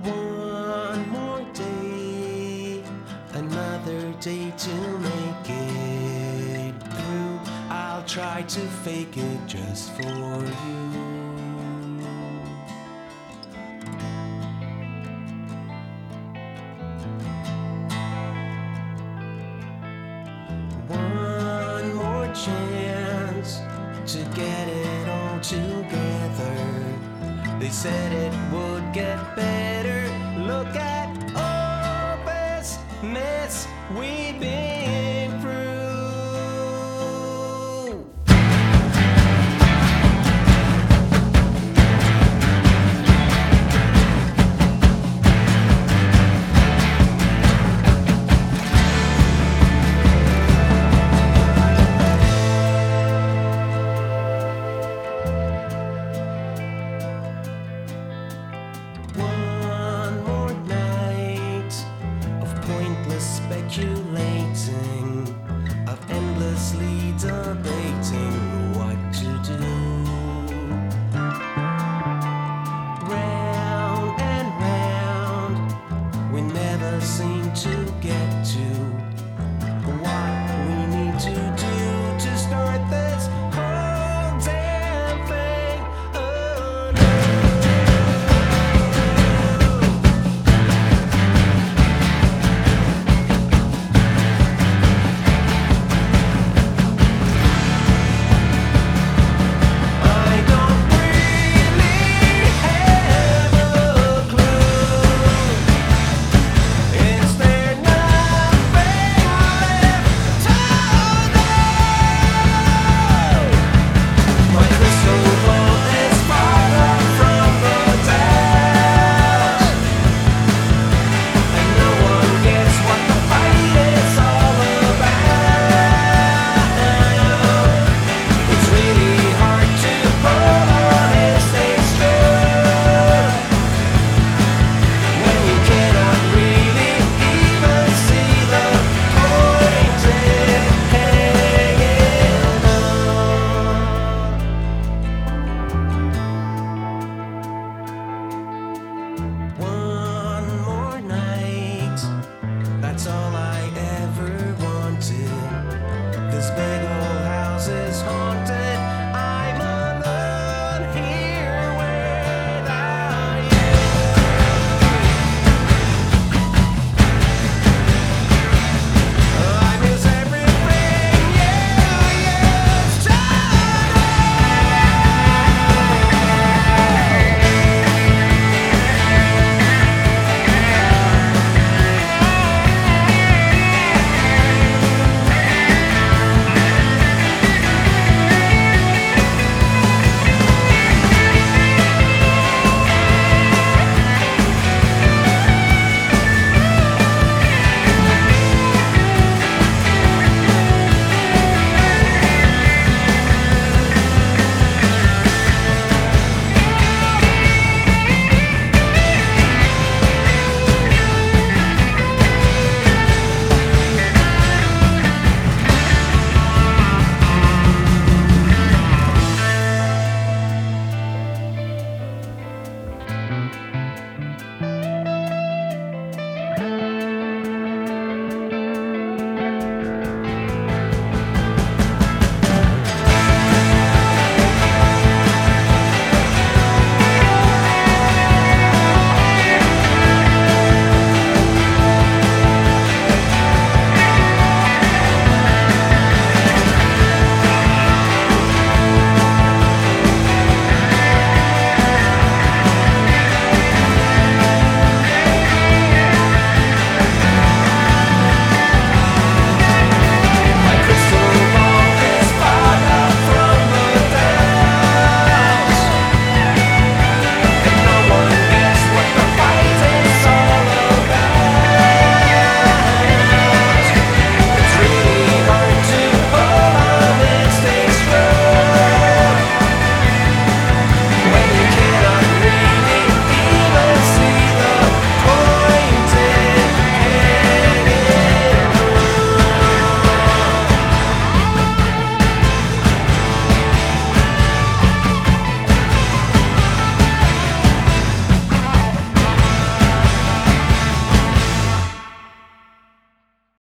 One more day, another day to make it through. I'll try to fake it just for you. One more chance to get it all together. They said it would get better. Look at all this mess we've been through. Speculating, of endlessly debating what to do. Round and round, we never seem to get to